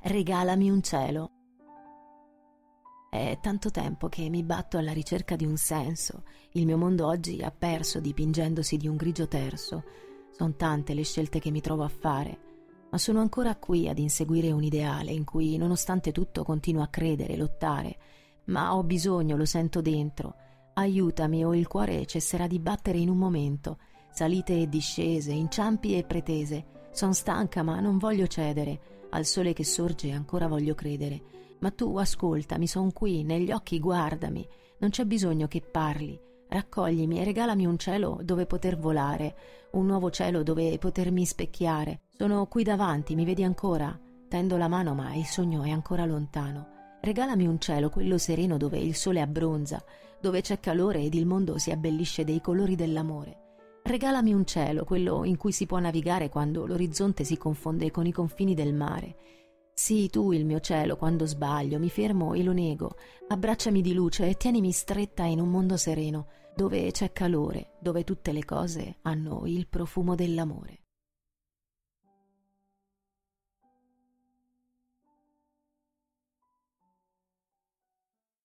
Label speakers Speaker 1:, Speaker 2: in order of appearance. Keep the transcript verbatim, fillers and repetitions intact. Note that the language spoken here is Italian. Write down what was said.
Speaker 1: regalami un cielo. È tanto tempo che mi batto alla ricerca di un senso. Il mio mondo oggi ha perso dipingendosi di un grigio terso. Sono tante le scelte che mi trovo a fare, ma sono ancora qui ad inseguire un ideale in cui, nonostante tutto, continuo a credere, lottare. Ma ho bisogno, lo sento dentro. Aiutami o il cuore cesserà di battere in un momento. Salite e discese, inciampi e pretese. Son stanca ma non voglio cedere. Al sole che sorge ancora voglio credere. Ma tu ascoltami, son qui, negli occhi guardami. Non c'è bisogno che parli. Raccoglimi e regalami un cielo dove poter volare, un nuovo cielo dove potermi specchiare. Sono qui davanti, mi vedi ancora? Tendo la mano ma il sogno è ancora lontano. Regalami un cielo, quello sereno dove il sole abbronza, dove c'è calore ed il mondo si abbellisce dei colori dell'amore. Regalami un cielo, quello in cui si può navigare quando l'orizzonte si confonde con i confini del mare. Sii tu il mio cielo quando sbaglio, mi fermo e lo nego. Abbracciami di luce e tienimi stretta in un mondo sereno, dove c'è calore, dove tutte le cose hanno il profumo dell'amore.